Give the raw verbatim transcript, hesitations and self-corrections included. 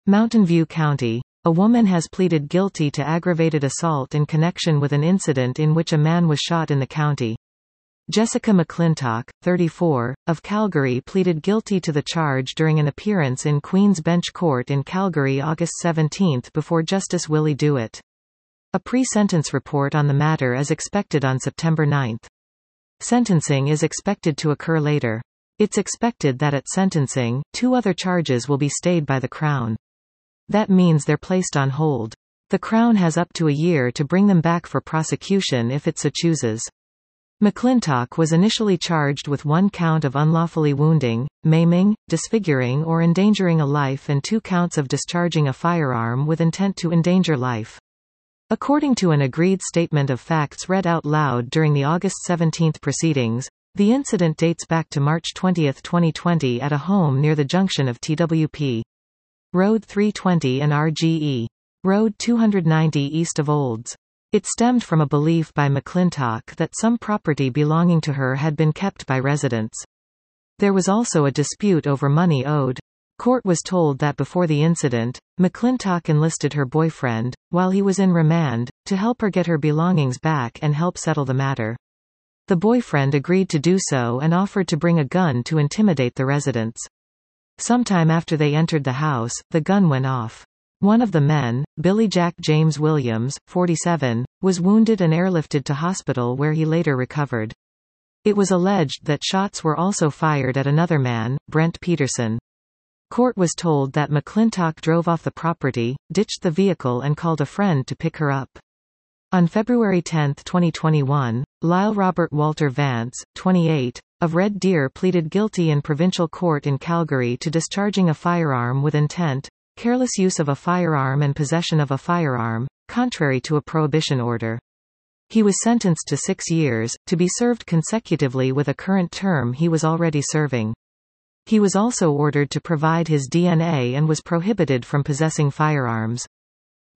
Mountain View County. A woman has pleaded guilty to aggravated assault in connection with an incident in which a man was shot in the county. Jessica McClintock, thirty-four, of Calgary pleaded guilty to the charge during an appearance in Queen's Bench Court in Calgary August seventeenth before Justice Willie Dewitt. A pre-sentence report on the matter is expected on September ninth. Sentencing is expected to occur later. It's expected that at sentencing, two other charges will be stayed by the Crown. That means they're placed on hold. The Crown has up to a year to bring them back for prosecution if it so chooses. McClintock was initially charged with one count of unlawfully wounding, maiming, disfiguring or endangering a life and two counts of discharging a firearm with intent to endanger life. According to an agreed statement of facts read out loud during the August seventeenth proceedings, the incident dates back to March twentieth twenty twenty at a home near the junction of T W P Road three twenty and R G E Road two ninety east of Olds. It stemmed from a belief by McClintock that some property belonging to her had been kept by residents. There was also a dispute over money owed. Court was told that before the incident, McClintock enlisted her boyfriend, while he was in remand, to help her get her belongings back and help settle the matter. The boyfriend agreed to do so and offered to bring a gun to intimidate the residents. Sometime after they entered the house, the gun went off. One of the men, Billy Jack James Williams, forty-seven, was wounded and airlifted to hospital where he later recovered. It was alleged that shots were also fired at another man, Brent Peterson. Court was told that McClintock drove off the property, ditched the vehicle and called a friend to pick her up. On February tenth twenty twenty-one, Lyle Robert Walter Vance, twenty-eight, of Red Deer pleaded guilty in provincial court in Calgary to discharging a firearm with intent, careless use of a firearm and possession of a firearm, contrary to a prohibition order. He was sentenced to six years, to be served consecutively with a current term he was already serving. He was also ordered to provide his D N A and was prohibited from possessing firearms.